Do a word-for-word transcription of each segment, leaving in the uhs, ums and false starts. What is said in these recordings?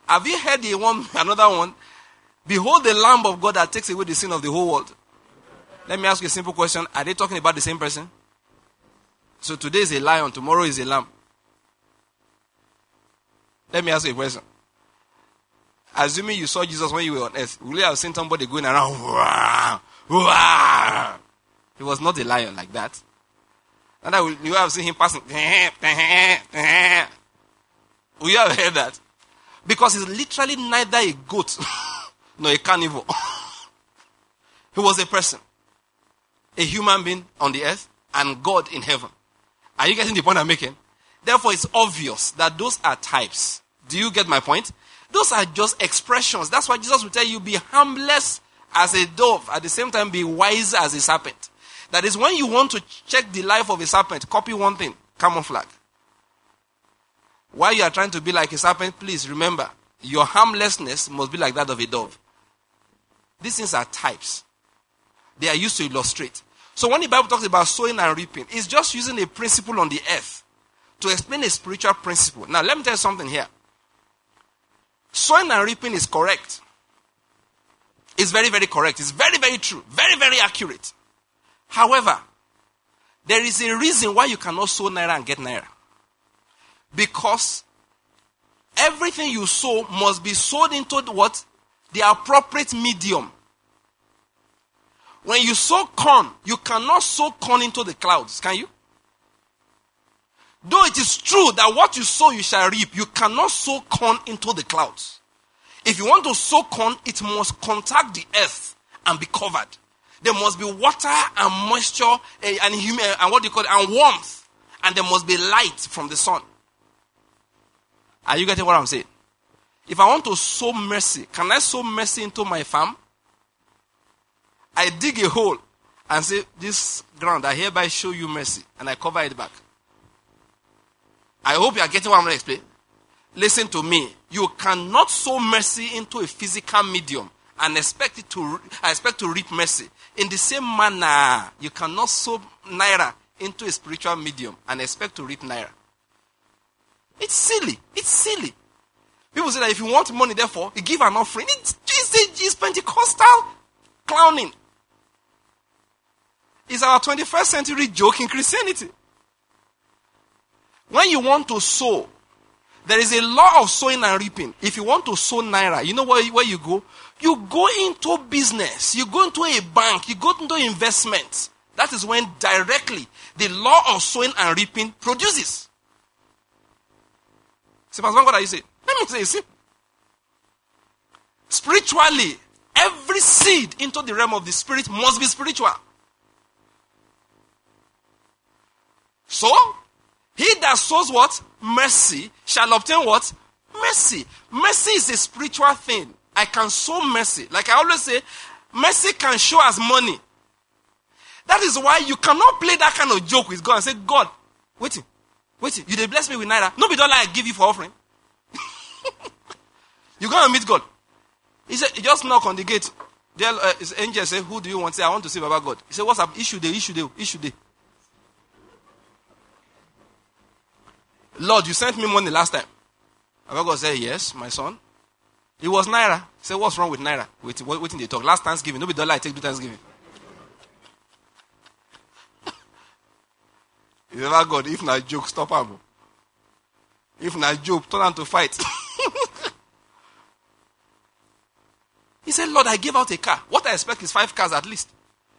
Have you heard the one, another one? Behold the Lamb of God that takes away the sin of the whole world. Let me ask you a simple question. Are they talking about the same person? So today is a lion, tomorrow is a lamb. Let me ask you a question. Assuming you saw Jesus when you were on earth, will you have seen somebody going around? Wah, wah? He was not a lion like that. And that will, you have seen him passing. Will you have heard that? Because he's literally neither a goat nor a carnivore. He was a person. A human being on the earth and God in heaven. Are you getting the point I'm making? Therefore, it's obvious that those are types. Do you get my point? Those are just expressions. That's why Jesus will tell you, be harmless as a dove. At the same time, be wise as a serpent. That is, when you want to check the life of a serpent, copy one thing, camouflage. While you are trying to be like a serpent, please remember, your harmlessness must be like that of a dove. These things are types. They are used to illustrate. So when the Bible talks about sowing and reaping, it's just using a principle on the earth to explain a spiritual principle. Now, let me tell you something here. Sowing and reaping is correct. It's very, very correct. It's very, very true. Very, very accurate. However, there is a reason why you cannot sow naira and get naira. Because everything you sow must be sowed into what? The appropriate medium. When you sow corn, you cannot sow corn into the clouds, can you? Though it is true that what you sow you shall reap, you cannot sow corn into the clouds. If you want to sow corn, it must contact the earth and be covered. There must be water and moisture and, and what do you call it, and warmth. And there must be light from the sun. Are you getting what I'm saying? If I want to sow mercy, can I sow mercy into my farm? I dig a hole and say, this ground, I hereby show you mercy. And I cover it back. I hope you are getting what I'm going to explain. Listen to me. You cannot sow mercy into a physical medium and expect it to, I expect to reap mercy. In the same manner, you cannot sow naira into a spiritual medium and expect to reap naira. It's silly. It's silly. People say that if you want money, therefore, you give an offering. It's, it's, it's Pentecostal clowning. It's our twenty-first century joke in Christianity. When you want to sow, there is a law of sowing and reaping. If you want to sow naira, you know where, where you go? You go into business. You go into a bank. You go into investments. That is when directly the law of sowing and reaping produces. See, Pastor, what are you saying? Let me say, you see. Spiritually, every seed into the realm of the spirit must be spiritual. So, he that sows what? Mercy shall obtain what? Mercy. Mercy is a spiritual thing. I can sow mercy. Like I always say, mercy can show as money. That is why you cannot play that kind of joke with God and say, God, wait, wait, you dey bless me with naira. No be dollar I give you for offering. You're going to meet God. He said, he just knock on the gate. There, uh, his angel say, who do you want? Say, I want to see Baba God. He said, what's up? Issue day, issue day, issue day. Lord, you sent me money last time. Baba God said, yes, my son. It was naira. He said, what's wrong with naira? Wait, wait, wait in the talk. Last Thanksgiving. No be dollar I take do Thanksgiving. He said, Baba God, if not joke, stop him. If not joke, turn on to fight. He said, Lord, I gave out a car. What I expect is five cars at least.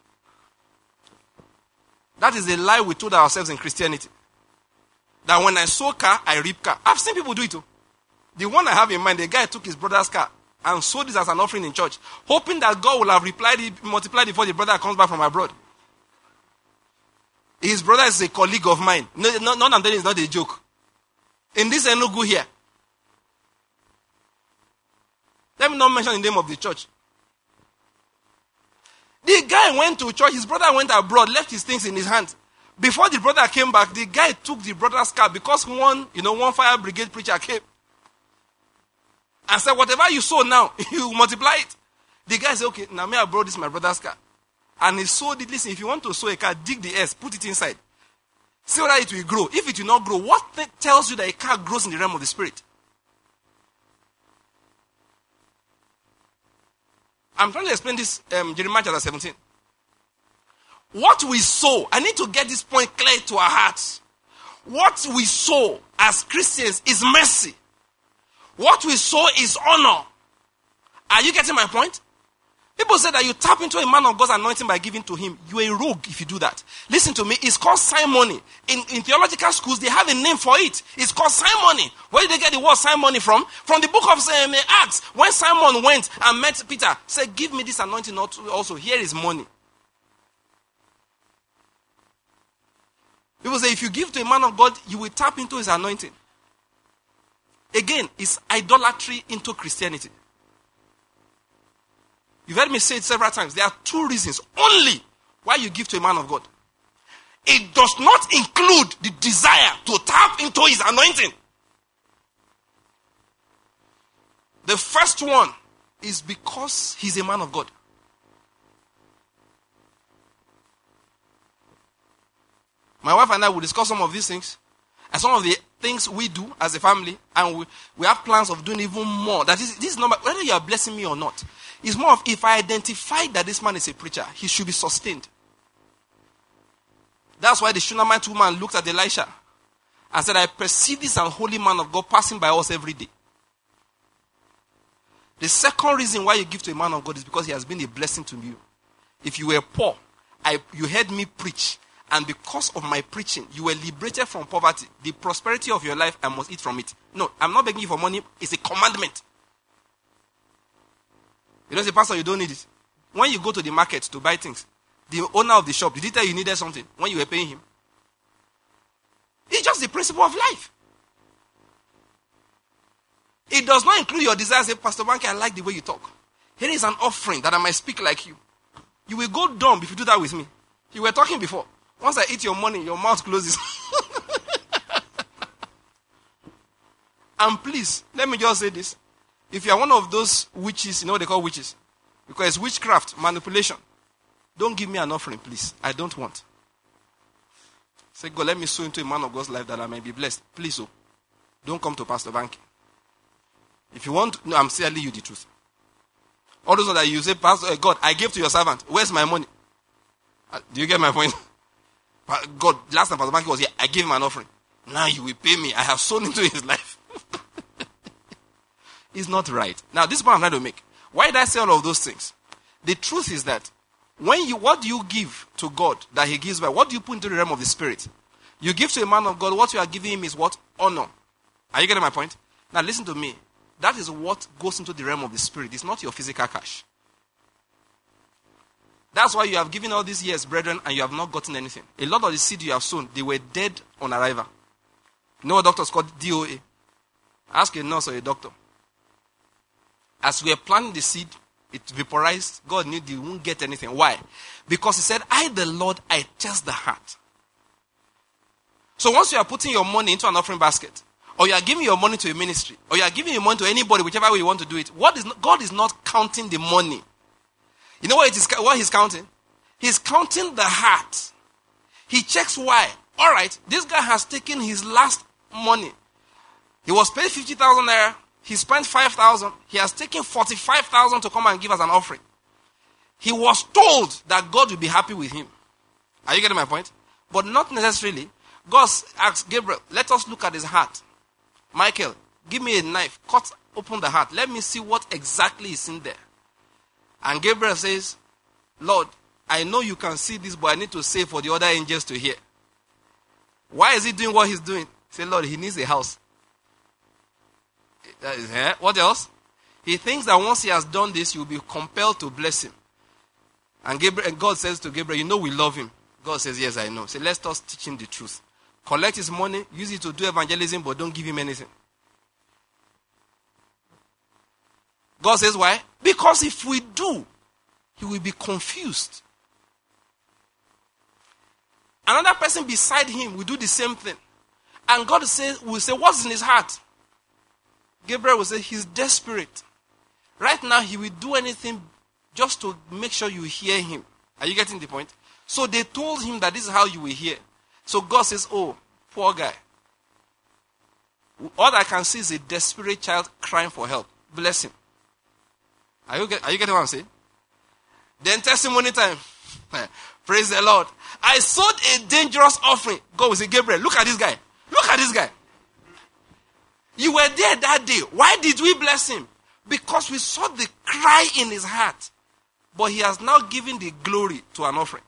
That is a lie we told ourselves in Christianity. That when I sow car, I reap car. I've seen people do it too. The one I have in mind, the guy took his brother's car and sowed this as an offering in church, hoping that God will have replied, multiplied before the brother comes back from abroad. His brother is a colleague of mine. No, no, none of them is not a joke. In this Enugu here. Let me not mention the name of the church. The guy went to church, his brother went abroad, left his things in his hand. Before the brother came back, the guy took the brother's car because one, you know, one fire brigade preacher came and said, whatever you sow now, you multiply it. The guy said, okay, now may I borrow this my brother's car? And he sowed it. Listen, if you want to sow a car, dig the earth, put it inside. See whether it will grow. If it will not grow, what tells you that a car grows in the realm of the spirit? I'm trying to explain this, um, Jeremiah chapter seventeen. What we sow, I need to get this point clear to our hearts. What we sow as Christians is mercy. What we sow is honor. Are you getting my point? People say that you tap into a man of God's anointing by giving to him. You're a rogue if you do that. Listen to me. It's called simony. In, in theological schools, they have a name for it. It's called simony. Where did they get the word simony from? From the book of um, Acts. When Simon went and met Peter, said, give me this anointing also. Here is money. People say if you give to a man of God, you will tap into his anointing. Again, it's idolatry into Christianity. You've heard me say it several times. There are two reasons only why you give to a man of God. It does not include the desire to tap into his anointing. The first one is because he's a man of God. My wife and I will discuss some of these things and some of the things we do as a family, and we, we have plans of doing even more. That is, this is not whether you are blessing me or not. It's more of if I identify that this man is a preacher, he should be sustained. That's why the Shunammite woman looked at Elisha and said, I perceive this unholy man of God passing by us every day. The second reason why you give to a man of God is because he has been a blessing to you. If you were poor, I, you heard me preach, and because of my preaching, you were liberated from poverty. The prosperity of your life, I must eat from it. No, I'm not begging you for money. It's a commandment. You don't say, Pastor, you don't need it. When you go to the market to buy things, the owner of the shop, did he tell you you needed something when you were paying him? It's just the principle of life. It does not include your desires. Say, Pastor Banky, I like the way you talk. Here is an offering that I might speak like you. You will go dumb if you do that with me. You were talking before. Once I eat your money, your mouth closes. And please, let me just say this. If you are one of those witches, you know what they call witches? Because it's witchcraft, manipulation. Don't give me an offering, please. I don't want. Say, God, let me sow into a man of God's life that I may be blessed. Please, oh. Don't come to Pastor Banky. If you want, no, I'm telling you the truth. All those that you say, Pastor, uh, God, I gave to your servant. Where's my money? Uh, do you get my point? God, last time Pastor Banky was here, I gave him an offering. Now you will pay me. I have sown into his life. It's not right. Now, this is what I'm trying to make. Why did I say all of those things? The truth is that when you, what do you give to God that he gives back? What do you put into the realm of the spirit? You give to a man of God, what you are giving him is what? Honor. Are you getting my point? Now, listen to me. That is what goes into the realm of the spirit. It's not your physical cash. That's why you have given all these years, brethren, and you have not gotten anything. A lot of the seed you have sown, they were dead on arrival. You know what doctors call D O A? Ask a nurse or a doctor. As we were planting the seed, it vaporized. God knew they won't get anything. Why? Because he said, I, the Lord, I test the heart. So once you are putting your money into an offering basket, or you are giving your money to a ministry, or you are giving your money to anybody, whichever way you want to do it, what is not, God is not counting the money. You know what, it is, what he's counting? He's counting the heart. He checks why. All right, this guy has taken his last money. He was paid fifty thousand naira. He spent five thousand. He has taken forty-five thousand to come and give us an offering. He was told that God will be happy with him. Are you getting my point? But not necessarily. God asked Gabriel, let us look at his heart. Michael, give me a knife. Cut open the heart. Let me see what exactly is in there. And Gabriel says, Lord, I know you can see this, but I need to say for the other angels to hear. Why is he doing what he's doing? Say, Lord, he needs a house. That is, eh? What else? He thinks that once he has done this, you will be compelled to bless him. And, Gabriel, and God says to Gabriel, you know we love him. God says, yes, I know. So let's us teach him the truth. Collect his money, use it to do evangelism, but don't give him anything. God says why? Because if we do, he will be confused. Another person beside him will do the same thing. And God says, will say, what's in his heart? Gabriel will say, he's desperate. Right now, he will do anything just to make sure you hear him. Are you getting the point? So they told him that this is how you will hear. So God says, oh, poor guy. All I can see is a desperate child crying for help. Bless him. Are you, get, are you getting what I'm saying? Then testimony time. Praise the Lord. I sowed a dangerous offering. God will say, Gabriel, look at this guy. Look at this guy. You were there that day. Why did we bless him? Because we saw the cry in his heart. But he has now given the glory to an offering.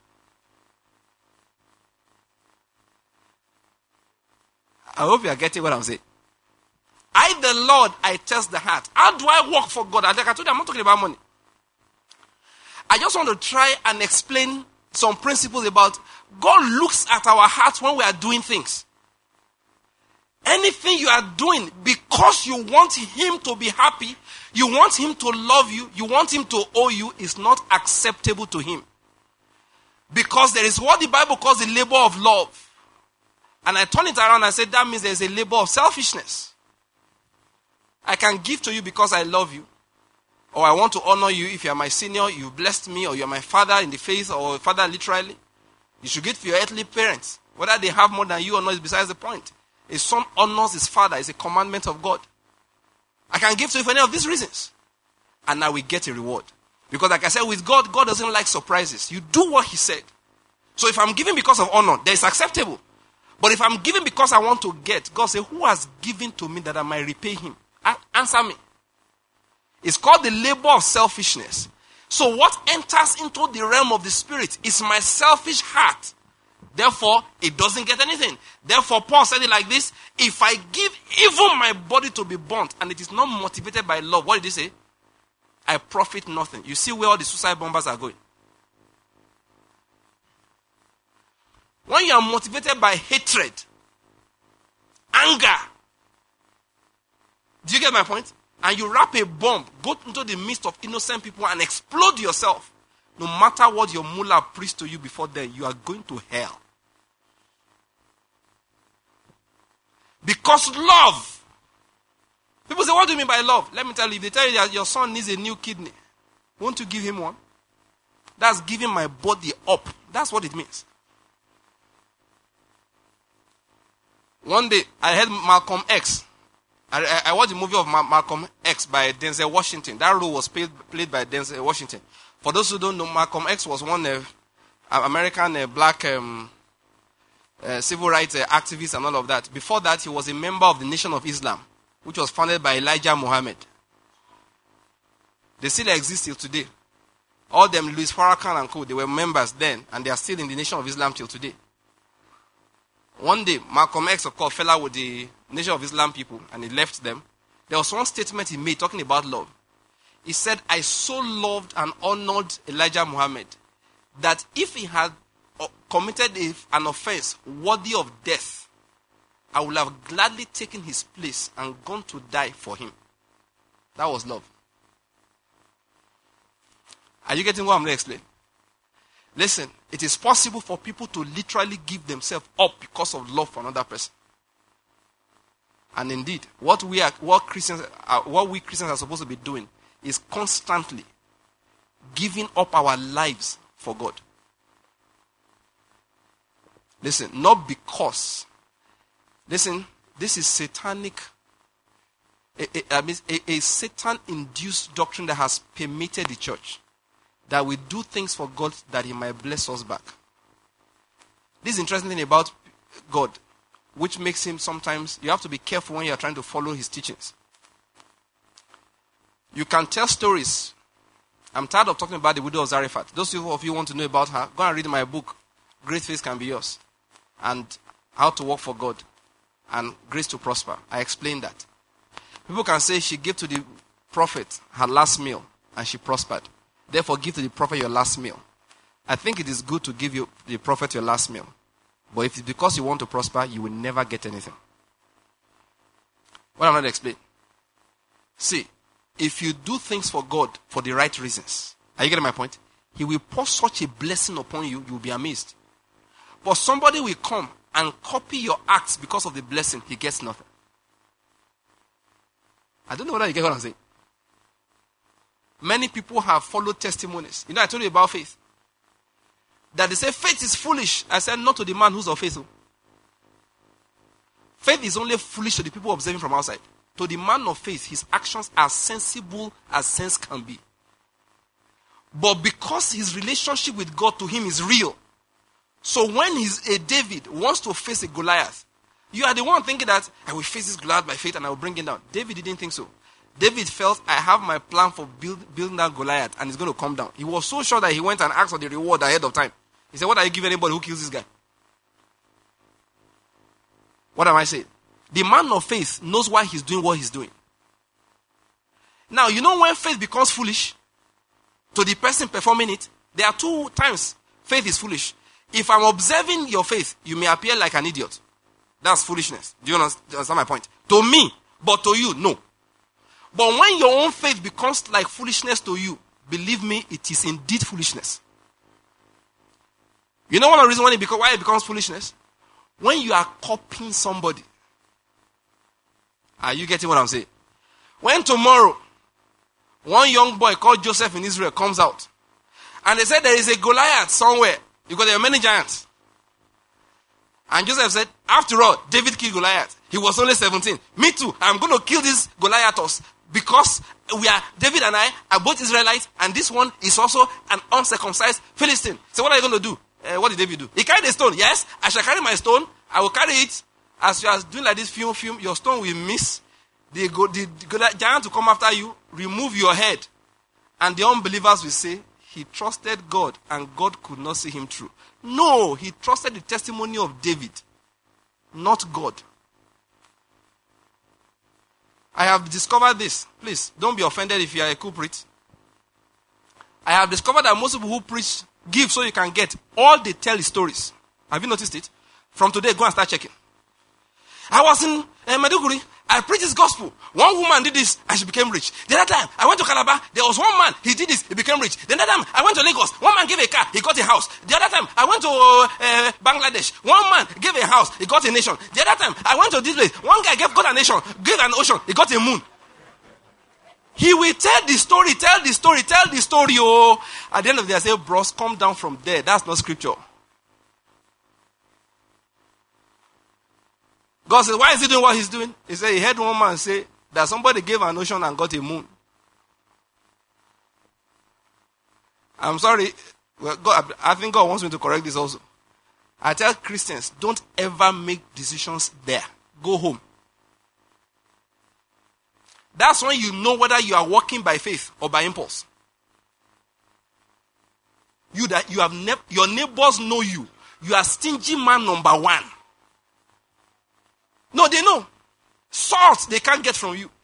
I hope you are getting what I'm saying. I, the Lord, I test the heart. How do I work for God? Like I told you, I'm not talking about money. I just want to try and explain some principles about God looks at our hearts when we are doing things. Anything you are doing because you want him to be happy, you want him to love you, you want him to owe you, is not acceptable to him. Because there is what the Bible calls the labor of love. And I turn it around and say that means there is a labor of selfishness. I can give to you because I love you. Or I want to honor you. If you are my senior, you blessed me, or you are my father in the faith, or father literally. You should give to your earthly parents. Whether they have more than you or not is besides the point. A son honors his father. It's a commandment of God. I can give to you for any of these reasons. And now we get a reward. Because like I said, with God, God doesn't like surprises. You do what he said. So if I'm giving because of honor, that is acceptable. But if I'm giving because I want to get, God says, who has given to me that I might repay him? A- answer me. It's called the labor of selfishness. So what enters into the realm of the spirit is my selfish heart. Therefore, it doesn't get anything. Therefore, Paul said it like this: if I give even my body to be burnt and it is not motivated by love, what did he say? I profit nothing. You see where all the suicide bombers are going. When you are motivated by hatred, anger, do you get my point? And you wrap a bomb, go into the midst of innocent people and explode yourself. No matter what your mullah preached to you before then, you are going to hell. Because love. People say, what do you mean by love? Let me tell you, if they tell you that your son needs a new kidney, won't you give him one? That's giving my body up. That's what it means. One day, I heard Malcolm X. I, I, I watched the movie of Ma- Malcolm X by Denzel Washington. That role was played, played by Denzel Washington. For those who don't know, Malcolm X was one uh, American uh, black um, uh, civil rights uh, activist and all of that. Before that, he was a member of the Nation of Islam, which was founded by Elijah Muhammad. They still exist till today. All them, Louis Farrakhan and co, they were members then, and they are still in the Nation of Islam till today. One day, Malcolm X, of course, fell out with the Nation of Islam people, and he left them. There was one statement he made talking about love. He said, I so loved and honored Elijah Muhammad that if he had committed an offense worthy of death, I would have gladly taken his place and gone to die for him. That was love. Are you getting what I'm going to explain? Listen, it is possible for people to literally give themselves up because of love for another person. And indeed, what we are, what Christians, are, what we Christians are supposed to be doing is constantly giving up our lives for God. Listen, not because. Listen, this is satanic. A, a, I mean, a, a Satan-induced doctrine that has permeated the church. That we do things for God that he might bless us back. This is interesting thing about God, which makes him sometimes, you have to be careful when you are trying to follow his teachings. You can tell stories. I'm tired of talking about the widow of Zarephath. Those of you who want to know about her, go and read my book, Great Faith Can Be Yours, and How to Work for God, and Grace to Prosper. I explained that. People can say she gave to the prophet her last meal, and she prospered. Therefore, give to the prophet your last meal. I think it is good to give you the prophet your last meal. But if it's because you want to prosper, you will never get anything. What I'm going to explain. See, if you do things for God for the right reasons, are you getting my point? He will pour such a blessing upon you, you will be amazed. But somebody will come and copy your acts because of the blessing, he gets nothing. I don't know whether you get what I'm saying. Many people have followed testimonies. You know, I told you about faith. That they say faith is foolish. I said not to the man who's of faith. Faith is only foolish to the people observing from outside. To the man of faith, his actions are sensible as sense can be. But because his relationship with God to him is real, so when he's a David wants to face a Goliath, you are the one thinking that I will face this Goliath by faith and I will bring it down. David didn't think so. David felt, I have my plan for build, building that Goliath and it's going to come down. He was so sure that he went and asked for the reward ahead of time. He said, what are you giving anybody who kills this guy? What am I saying? The man of faith knows why he's doing what he's doing. Now, you know when faith becomes foolish to the person performing it? There are two times faith is foolish. If I'm observing your faith, you may appear like an idiot. That's foolishness. Do you understand my point? To me, but to you, no. But when your own faith becomes like foolishness to you, believe me, it is indeed foolishness. You know one of the reasons why it becomes, why it becomes foolishness? When you are copying somebody. Are you getting what I'm saying? When tomorrow, one young boy called Joseph in Israel comes out, and they said there is a Goliath somewhere, because there are many giants. And Joseph said, after all, David killed Goliath. He was only seventeen. Me too. I'm going to kill this Goliathos because we are, David and I are both Israelites, and this one is also an uncircumcised Philistine. So what are you going to do? Uh, what did David do? He carried a stone. Yes, I shall carry my stone. I will carry it. As you are doing like this, film, film, your stone will miss. The, the, the giant will come after you, remove your head. And the unbelievers will say, he trusted God and God could not see him through. No, he trusted the testimony of David, not God. I have discovered this. Please, don't be offended if you are a culprit. I have discovered that most people who preach, give so you can get, all they tell is stories. Have you noticed it? From today, go and start checking. I was in uh, Maiduguri. I preached this gospel. One woman did this and she became rich. The other time, I went to Calabar. There was one man. He did this. He became rich. The other time, I went to Lagos. One man gave a car. He got a house. The other time, I went to uh, Bangladesh. One man gave a house. He got a nation. The other time, I went to this place. One guy gave got a nation, gave an ocean. He got a moon. He will tell the story, tell the story, tell the story. Oh, at the end of the day, I say, bros, come down from there. That's not scripture. God says, why is he doing what he's doing? He said he heard one man say that somebody gave an ocean and got a moon. I'm sorry. Well, God, I think God wants me to correct this also. I tell Christians, don't ever make decisions there. Go home. That's when you know whether you are walking by faith or by impulse. You that you have ne- your neighbors know you. You are stingy man number one. No, they know. Salt they can't get from you.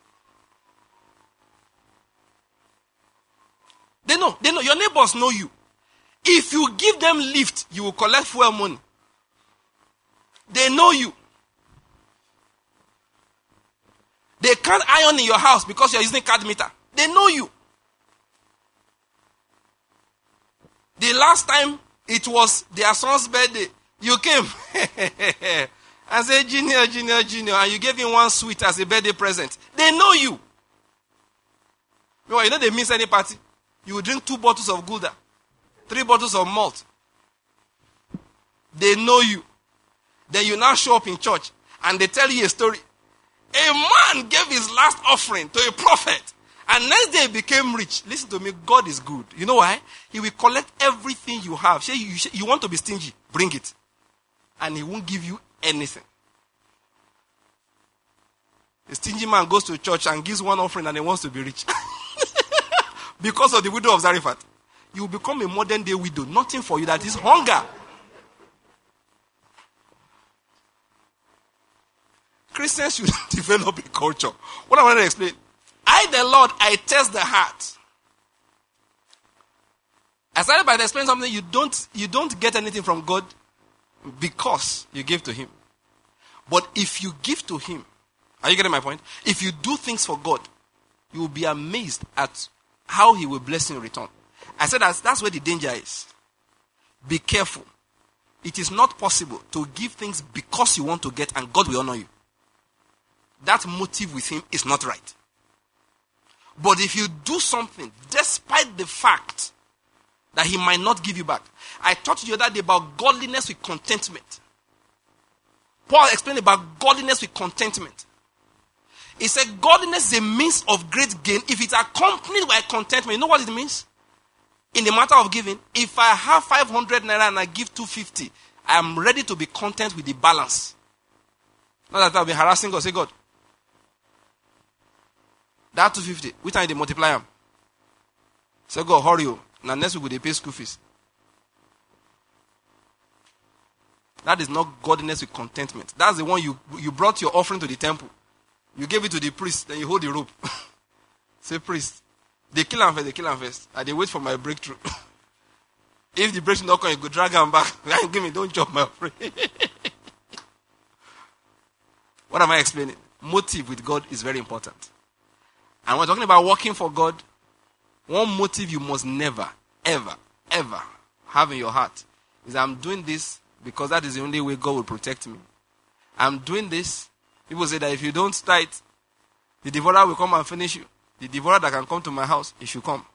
They know. They know. Your neighbors know you. If you give them lift, you will collect fuel money. They know you. They can't iron in your house because you're using card meter. They know you. The last time it was their son's birthday, you came. And say, junior, junior, junior, and you gave him one sweet as a birthday present. They know you. You know they miss any party. You will drink two bottles of Gouda, three bottles of malt. They know you. Then you now show up in church, and they tell you a story. A man gave his last offering to a prophet, and next day he became rich. Listen to me, God is good. You know why? He will collect everything you have. Say you, you want to be stingy, bring it. And he won't give you anything. A stingy man goes to church and gives one offering and he wants to be rich. Because of the widow of Zarephath. You will become a modern day widow. Nothing for you. That is hunger. Christians should develop a culture. What I want to explain. I, the Lord, I test the heart. I started by explaining something. You don't, you don't get anything from God because you give to him. But if you give to him, are you getting my point? If you do things for God, you will be amazed at how he will bless you in return. I said that's, that's where the danger is. Be careful. It is not possible to give things because you want to get and God will honor you. That motive with him is not right. But if you do something despite the fact that he might not give you back. I taught you the other day about godliness with contentment. Paul explained about godliness with contentment. He said godliness is a means of great gain if it's accompanied by contentment. You know what it means? In the matter of giving, if I have five hundred naira and I give two hundred fifty, I am ready to be content with the balance. Not that I'll be harassing God. Say, God, that two hundred fifty, which time they multiply them? Say, God, hurry you. Now next week they pay school fees. That is not godliness with contentment. That's the one you, you brought your offering to the temple. You gave it to the priest, then you hold the rope. Say, priest, they kill him first, they kill him first. And they wait for my breakthrough. If the breakthrough not come, you go drag him back. Give me, don't chop my offering. What am I explaining? Motive with God is very important. And we're talking about working for God. One motive you must never, ever, ever have in your heart is I'm doing this because that is the only way God will protect me. I'm doing this. People say that if you don't tithe, the devourer will come and finish you. The devourer that can come to my house, he should come.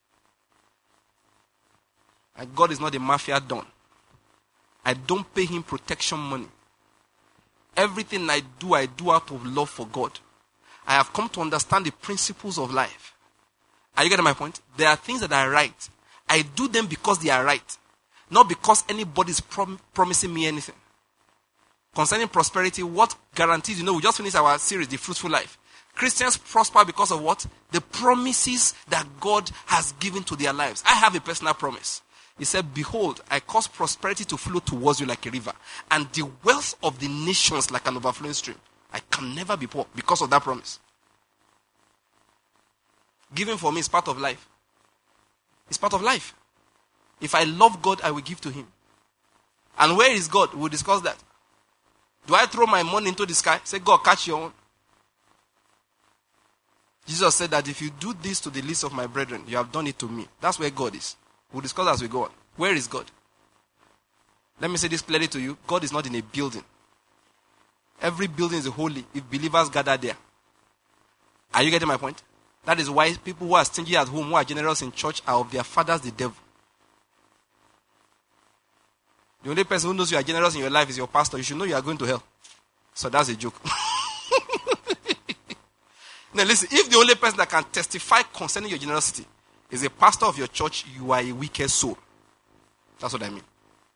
And God is not a mafia don. I don't pay him protection money. Everything I do, I do out of love for God. I have come to understand the principles of life. Are you getting my point? There are things that are right. I do them because they are right. Not because anybody is prom- promising me anything. Concerning prosperity, what guarantees, you know, we just finished our series, The Fruitful Life. Christians prosper because of what? The promises that God has given to their lives. I have a personal promise. He said, behold, I cause prosperity to flow towards you like a river, and the wealth of the nations like an overflowing stream. I can never be poor because of that promise. Giving for me is part of life. It's part of life. If I love God, I will give to him. And where is God? We'll discuss that. Do I throw my money into the sky? Say, God, catch your own. Jesus said that if you do this to the least of my brethren, you have done it to me. That's where God is. We'll discuss as we go on. Where is God? Let me say this clearly to you. God is not in a building. Every building is holy if believers gather there. Are you getting my point? That is why people who are stingy at home, who are generous in church, are of their fathers the devil. The only person who knows you are generous in your life is your pastor. You should know you are going to hell. So that's a joke. Now listen, if the only person that can testify concerning your generosity is a pastor of your church, you are a wicked soul. That's what I mean.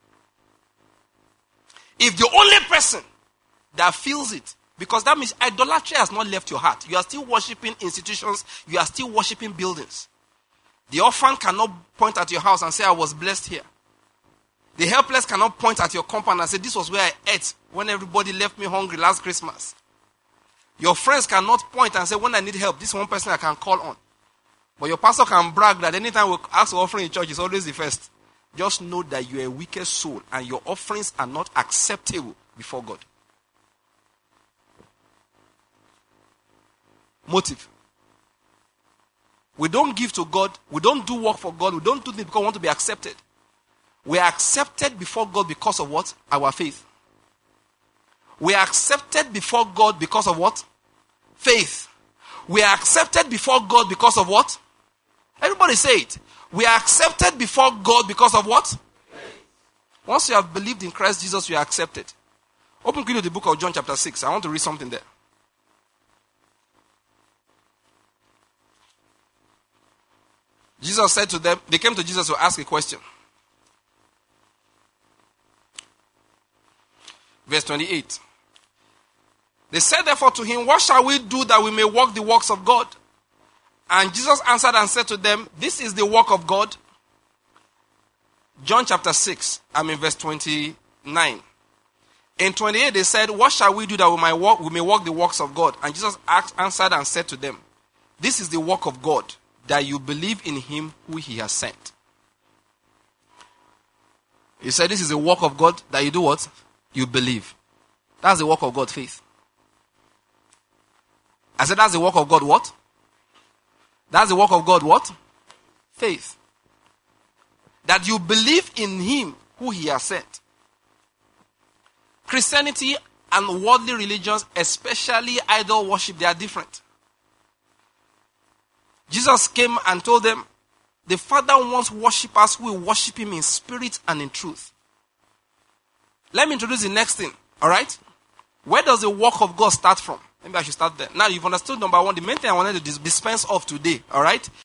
If the only person that feels it, because that means idolatry has not left your heart. You are still worshiping institutions. You are still worshiping buildings. The orphan cannot point at your house and say, I was blessed here. The helpless cannot point at your compound and say, this was where I ate when everybody left me hungry last Christmas. Your friends cannot point and say, when I need help, this one person I can call on. But your pastor can brag that anytime we ask for offering in church, is always the first. Just know that you are a wicked soul and your offerings are not acceptable before God. Motive. We don't give to God. We don't do work for God. We don't do things because we want to be accepted. We are accepted before God because of what? Our faith. We are accepted before God because of what? Faith. We are accepted before God because of what? Everybody say it. We are accepted before God because of what? Faith. Once you have believed in Christ Jesus, you are accepted. Open quickly the book of John chapter six. I want to read something there. Jesus said to them, they came to Jesus to ask a question. Verse twenty-eight. They said therefore to him, what shall we do that we may work the works of God? And Jesus answered and said to them, this is the work of God. John chapter six, I'm in verse twenty-nine. In twenty-eight they said, what shall we do that we may work, we may work the works of God? And Jesus asked, answered and said to them, this is the work of God, that you believe in him who he has sent. He said, this is the work of God, that you do what? You believe. That's the work of God, faith. I said, that's the work of God, what? That's the work of God, what? Faith. That you believe in him who he has sent. Christianity and worldly religions, especially idol worship, they are different. Jesus came and told them, the Father wants worshippers who will worship him in spirit and in truth. Let me introduce the next thing, alright? Where does the work of God start from? Maybe I should start there. Now you've understood number one, the main thing I wanted to dispense of today, alright?